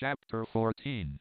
Chapter 14.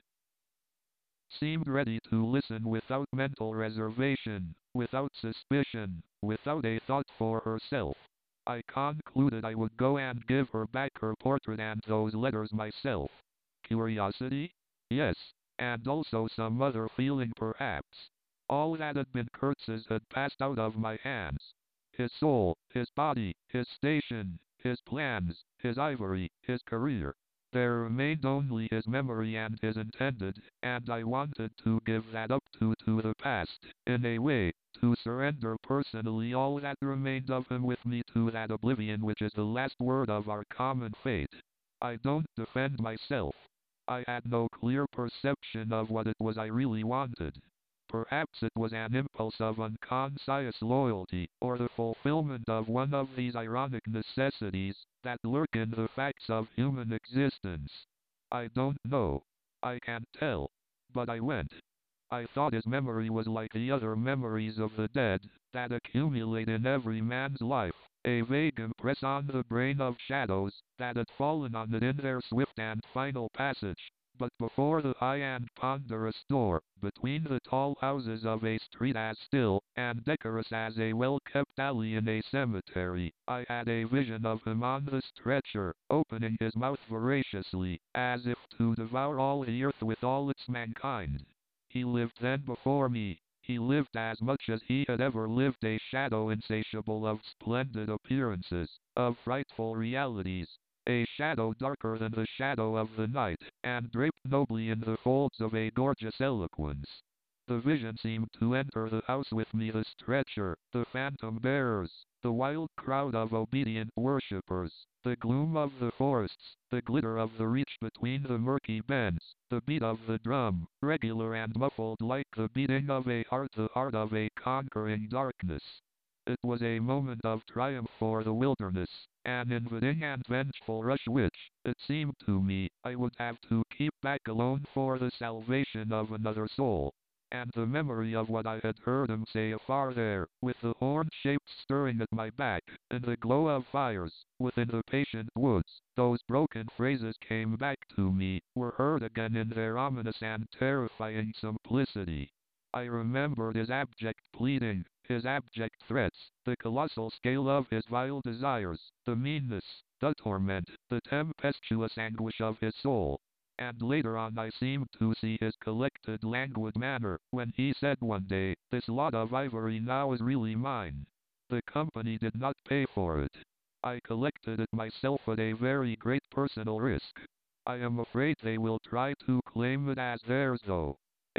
Seemed ready to listen without mental reservation, without suspicion, without a thought for herself. I concluded I would go and give her back her portrait and those letters myself. Curiosity? Yes, and also some other feeling perhaps. All that had been Kurtz's had passed out of my hands. His soul, his body, his station, his plans, his ivory, his career. There remained only his memory and his intended, and I wanted to give that up to the past, in a way, to surrender personally all that remained of him with me to that oblivion which is the last word of our common fate. I don't defend myself. I had no clear perception of what it was I really wanted. Perhaps it was an impulse of unconscious loyalty, or the fulfillment of one of these ironic necessities that lurk in the facts of human existence. I don't know. I can't tell. But I went. I thought his memory was like the other memories of the dead, that accumulate in every man's life, a vague impress on the brain of shadows that had fallen on it in their swift and final passage. But before the high and ponderous door, between the tall houses of a street as still and decorous as a well-kept alley in a cemetery, I had a vision of him on the stretcher, opening his mouth voraciously, as if to devour all the earth with all its mankind. He lived then before me. He lived as much as he had ever lived, a shadow insatiable of splendid appearances, of frightful realities. A shadow darker than the shadow of the night, and draped nobly in the folds of a gorgeous eloquence. The vision seemed to enter the house with me, the stretcher, the phantom bearers, the wild crowd of obedient worshippers, the gloom of the forests, the glitter of the reach between the murky bends, the beat of the drum, regular and muffled like the beating of a heart, the heart of a conquering darkness. It was a moment of triumph for the wilderness, an invading and vengeful rush which, it seemed to me, I would have to keep back alone for the salvation of another soul. And the memory of what I had heard him say afar there, with the horned shapes stirring at my back, in the glow of fires, within the patient woods, those broken phrases came back to me, were heard again in their ominous and terrifying simplicity. I remembered his abject pleading, his abject threats, the colossal scale of his vile desires, the meanness, the torment, the tempestuous anguish of his soul. And later on I seemed to see his collected languid manner, when he said one day, "This lot of ivory now is really mine. The company did not pay for it. I collected it myself at a very great personal risk. I am afraid they will try to claim it as theirs though.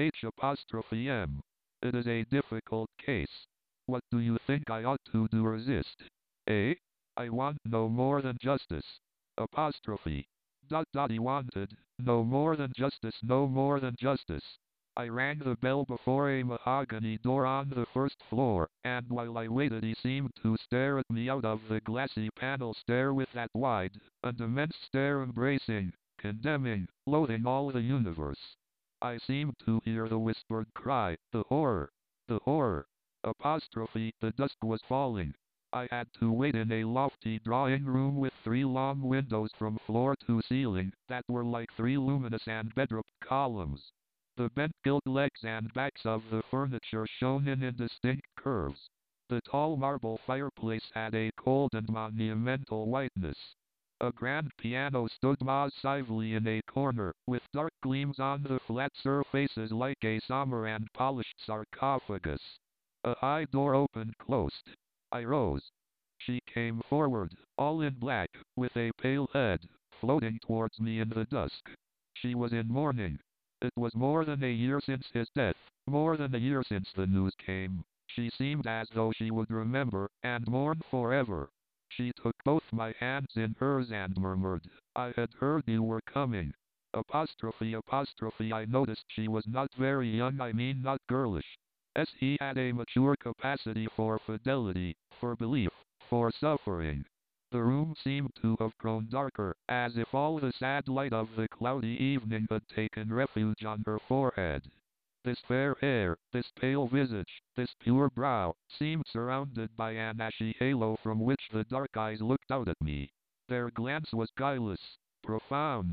H''M. It is a difficult case. What do you think I ought to do? Resist? Eh? I want no more than justice. Apostrophe. He wanted no more than justice, no more than justice. I rang the bell before a mahogany door on the first floor, and while I waited he seemed to stare at me out of the glassy panel, stare with that wide and immense stare embracing, condemning, loathing all the universe. I seemed to hear the whispered cry, the horror, the horror. Apostrophe. The dusk was falling. I had to wait in a lofty drawing room with 3 long windows from floor to ceiling, that were like 3 luminous and bedrocked columns. The bent gilt legs and backs of the furniture shone in indistinct curves. The tall marble fireplace had a cold and monumental whiteness. A grand piano stood massively in a corner, with dark gleams on the flat surfaces like a somber and polished sarcophagus. A high door opened closed. I rose. She came forward, all in black, with a pale head, floating towards me in the dusk. She was in mourning. It was more than a year since his death, more than a year since the news came. She seemed as though she would remember, and mourn forever. She took both my hands in hers and murmured, "I had heard you were coming." Apostrophe. I noticed she was not very young, I mean not girlish. He had a mature capacity for fidelity, for belief, for suffering. The room seemed to have grown darker, as if all the sad light of the cloudy evening had taken refuge on her forehead. This fair hair, this pale visage, this pure brow, seemed surrounded by an ashy halo from which the dark eyes looked out at me. Their glance was guileless, profound,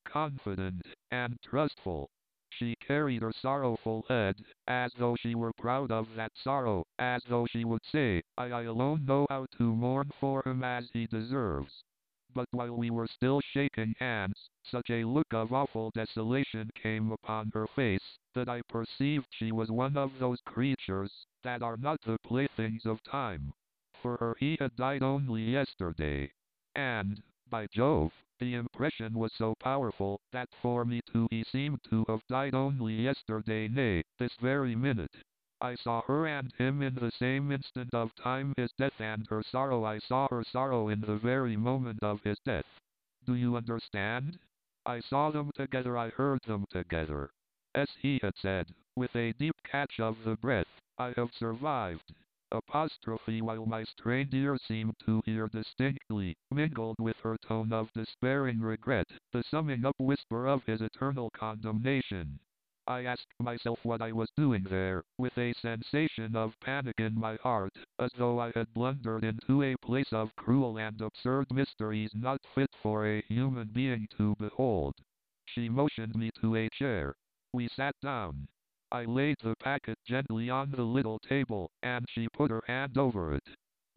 confident and trustful. She carried her sorrowful head, as though she were proud of that sorrow, as though she would say, I alone know how to mourn for him as he deserves. But while we were still shaking hands, such a look of awful desolation came upon her face, that I perceived she was one of those creatures that are not the playthings of time. For her he had died only yesterday. And, by Jove, the impression was so powerful that for me too he seemed to have died only yesterday, nay, this very minute. I saw her and him in the same instant of time, his death and her sorrow. I saw her sorrow in the very moment of his death. Do you understand? I saw them together, I heard them together. As he had said, with a deep catch of the breath, I have survived. Apostrophe, while my strained ear seemed to hear distinctly, mingled with her tone of despairing regret, the summing up whisper of his eternal condemnation. I asked myself what I was doing there, with a sensation of panic in my heart, as though I had blundered into a place of cruel and absurd mysteries not fit for a human being to behold. She motioned me to a chair. We sat down. I laid the packet gently on the little table, and she put her hand over it.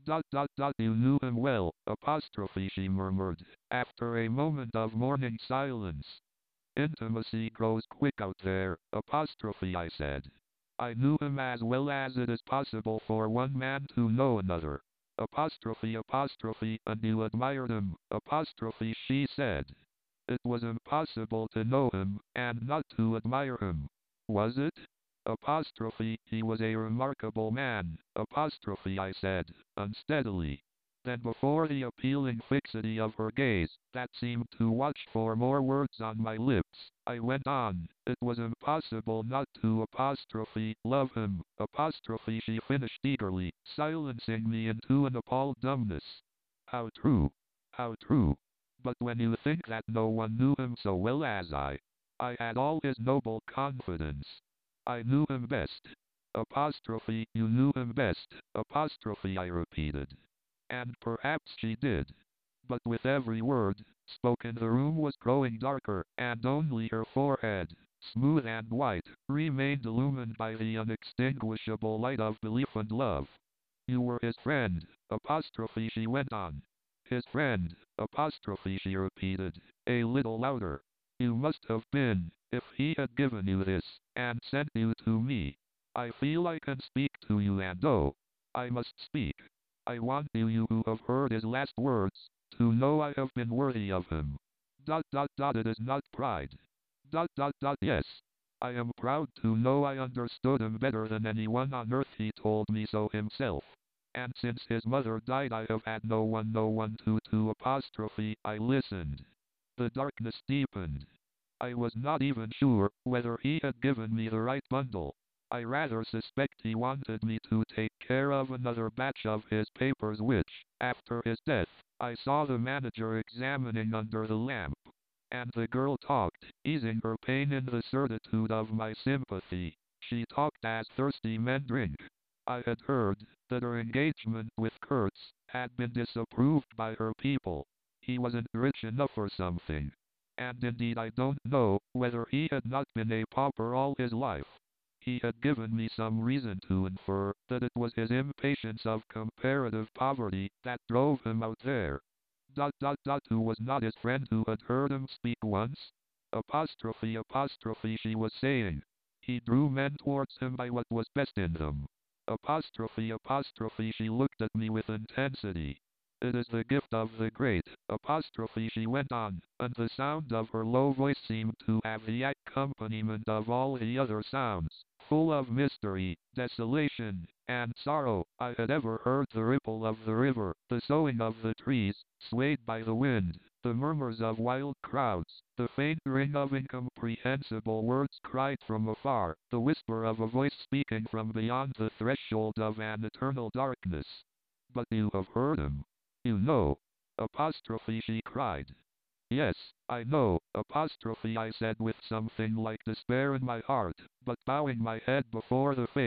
You knew him well, apostrophe, she murmured, after a moment of mourning silence. Intimacy grows quick out there, apostrophe, I said. I knew him as well as it is possible for one man to know another. Apostrophe, and you admired him, apostrophe, she said. It was impossible to know him, and not to admire him. Was it? Apostrophe, he was a remarkable man, apostrophe, I said, unsteadily. Then before the appealing fixity of her gaze, that seemed to watch for more words on my lips, I went on, it was impossible not to apostrophe, love him, apostrophe, she finished eagerly, silencing me into an appalled dumbness. How true! How true! But when you think that no one knew him so well as I had all his noble confidence. I knew him best. Apostrophe, you knew him best, apostrophe, I repeated. And perhaps she did. But with every word spoken the room was growing darker, and only her forehead, smooth and white, remained illumined by the unextinguishable light of belief and love. You were his friend, apostrophe, she went on. His friend, apostrophe, she repeated, a little louder. You must have been, if he had given you this, and sent you to me. I feel I can speak to you, and oh, I must speak. I want you who have heard his last words, to know I have been worthy of him. It is not pride. Yes. I am proud to know I understood him better than anyone on earth, he told me so himself. And since his mother died I have had no one to apostrophe, I listened. The darkness deepened. I was not even sure whether he had given me the right bundle. I rather suspect he wanted me to take care of another batch of his papers which, after his death, I saw the manager examining under the lamp. And the girl talked, easing her pain in the certitude of my sympathy. She talked as thirsty men drink. I had heard that her engagement with Kurtz had been disapproved by her people. He wasn't rich enough or something. And indeed I don't know whether he had not been a pauper all his life. He had given me some reason to infer that it was his impatience of comparative poverty that drove him out there. Who was not his friend who had heard him speak once? Apostrophe, she was saying. He drew men towards him by what was best in them. Apostrophe, she looked at me with intensity. It is the gift of the great, apostrophe, she went on, and the sound of her low voice seemed to have the accompaniment of all the other sounds, full of mystery, desolation, and sorrow. I had ever heard the ripple of the river, the soughing of the trees, swayed by the wind, the murmurs of wild crowds, the faint ring of incomprehensible words cried from afar, the whisper of a voice speaking from beyond the threshold of an eternal darkness. But you have heard him. You know. Apostrophe, she cried. Yes, I know, apostrophe, I said with something like despair in my heart, but bowing my head before the faith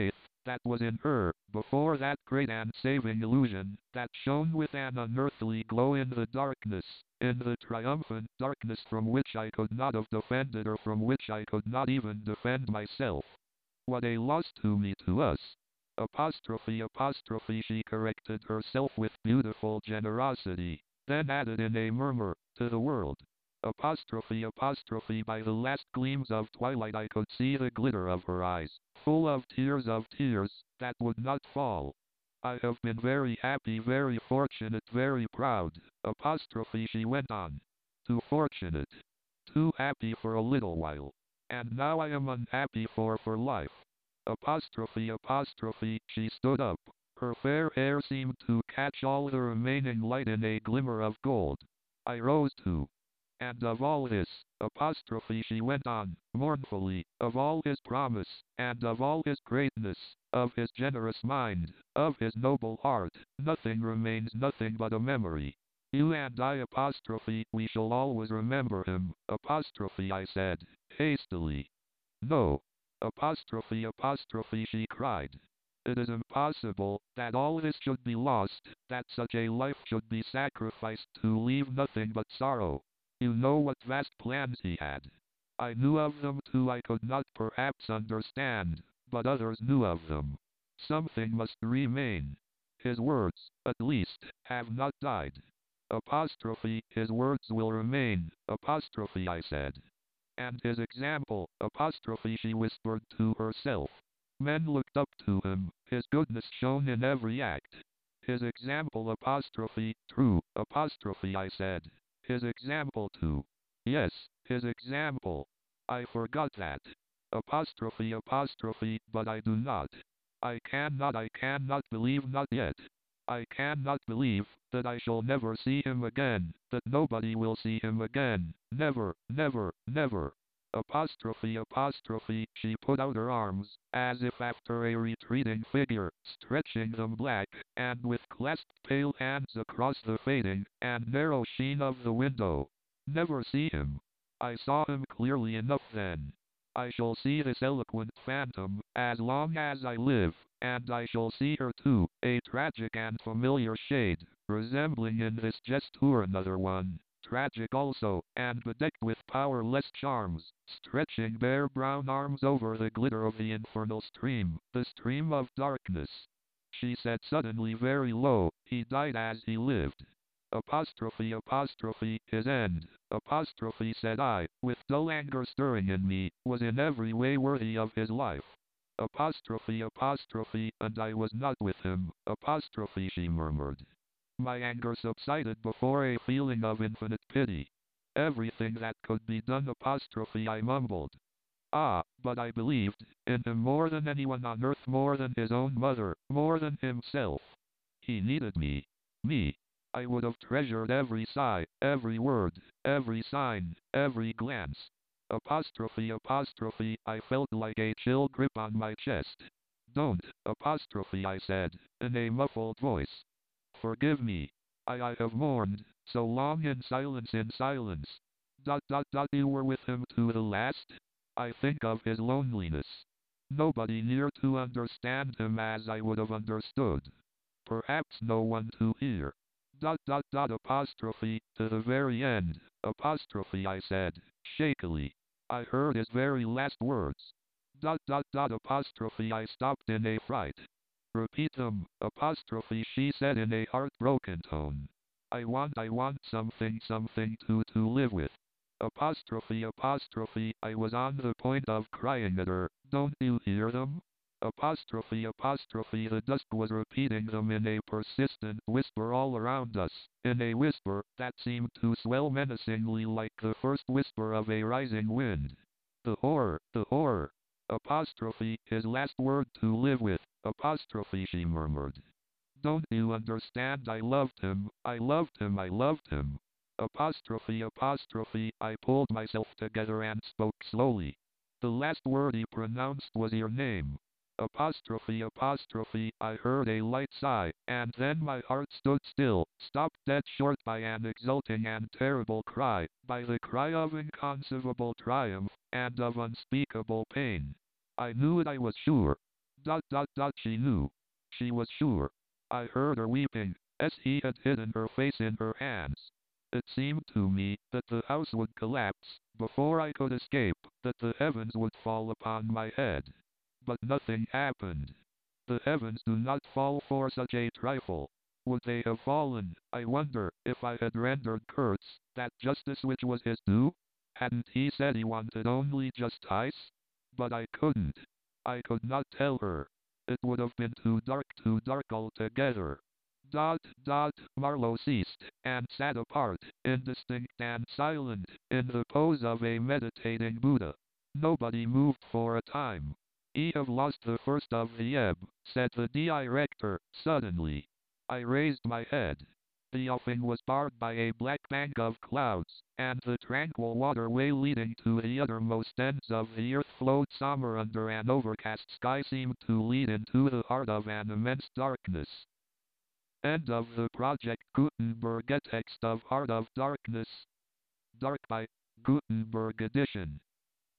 that was in her, before that great and saving illusion, that shone with an unearthly glow in the darkness, in the triumphant darkness from which I could not have defended or from which I could not even defend myself. What a loss to me, to us. Apostrophe, apostrophe, she corrected herself with beautiful generosity, then added in a murmur, to the world. Apostrophe, apostrophe, by the last gleams of twilight I could see the glitter of her eyes, full of tears, that would not fall. I have been very happy, very fortunate, very proud. Apostrophe, she went on. Too fortunate. Too happy for a little while. And now I am unhappy for life. Apostrophe, apostrophe, she stood up. Her fair hair seemed to catch all the remaining light in a glimmer of gold. I rose too. And of all this, apostrophe, she went on, mournfully, of all his promise, and of all his greatness, of his generous mind, of his noble heart, nothing remains, nothing but a memory. You and I, apostrophe, we shall always remember him, apostrophe, I said, hastily. No. Apostrophe, apostrophe, she cried. It is impossible that all this should be lost, that such a life should be sacrificed to leave nothing but sorrow. You know what vast plans he had. I knew of them too, I could not perhaps understand, but others knew of them. Something must remain. His words, at least, have not died. Apostrophe, his words will remain, apostrophe, I said. And his example, apostrophe, she whispered to herself. Men looked up to him, his goodness shone in every act. His example, apostrophe, true, apostrophe, I said. His example too. Yes, his example. I forgot that. Apostrophe, apostrophe, but I do not. I cannot believe, not yet. I cannot believe that I shall never see him again, that nobody will see him again, never, never, never. Apostrophe, apostrophe, she put out her arms, as if after a retreating figure, stretching them black, and with clasped pale hands across the fading and narrow sheen of the window. Never see him. I saw him clearly enough then. I shall see this eloquent phantom, as long as I live, and I shall see her too, a tragic and familiar shade, resembling in this gesture another one, tragic also, and bedecked with powerless charms, stretching bare brown arms over the glitter of the infernal stream, the stream of darkness. She said suddenly very low, he died as he lived. Apostrophe, apostrophe, his end, apostrophe, said I, with dull anger stirring in me, was in every way worthy of his life. Apostrophe, apostrophe, and I was not with him, apostrophe, she murmured. My anger subsided before a feeling of infinite pity. Everything that could be done, apostrophe, I mumbled. Ah, but I believed in him more than anyone on earth, more than his own mother, more than himself. He needed me. Me. I would have treasured every sigh, every word, every sign, every glance. Apostrophe, apostrophe, I felt like a chill grip on my chest. Don't, apostrophe, I said, in a muffled voice. Forgive me. I have mourned, so long in silence, in silence. You were with him to the last? I think of his loneliness. Nobody near to understand him as I would have understood. Perhaps no one to hear. Apostrophe, to the very end, apostrophe, I said, shakily. I heard his very last words. Apostrophe, I stopped in a fright. Repeat them, apostrophe, she said in a heartbroken tone. I want something to live with. Apostrophe, apostrophe, I was on the point of crying at her. Don't you hear them? Apostrophe, apostrophe, the dusk was repeating them in a persistent whisper all around us, in a whisper that seemed to swell menacingly like the first whisper of a rising wind. The horror, the horror. Apostrophe, his last word to live with, apostrophe, she murmured. Don't you understand? I loved him, I loved him, I loved him. Apostrophe, apostrophe, I pulled myself together and spoke slowly. The last word he pronounced was your name. Apostrophe, apostrophe, I heard a light sigh, and then my heart stood still, stopped dead short by an exulting and terrible cry, by the cry of inconceivable triumph, and of unspeakable pain. I knew it, I was sure. She knew. She was sure. I heard her weeping, as he had hidden her face in her hands. It seemed to me that the house would collapse before I could escape, that the heavens would fall upon my head. But nothing happened. The heavens do not fall for such a trifle. Would they have fallen, I wonder, if I had rendered Kurtz that justice which was his due? Hadn't he said he wanted only justice? But I couldn't. I could not tell her. It would have been too dark altogether. Marlowe ceased, and sat apart, indistinct and silent, in the pose of a meditating Buddha. Nobody moved for a time. "'E have lost the first of the ebb," said the director, suddenly. I raised my head. The offing was barred by a black bank of clouds, and the tranquil waterway leading to the uttermost ends of the earth flowed somber under an overcast sky, seemed to lead into the heart of an immense darkness. End of the project. Gutenberg, a text of Heart of Darkness. Dark by Gutenberg edition.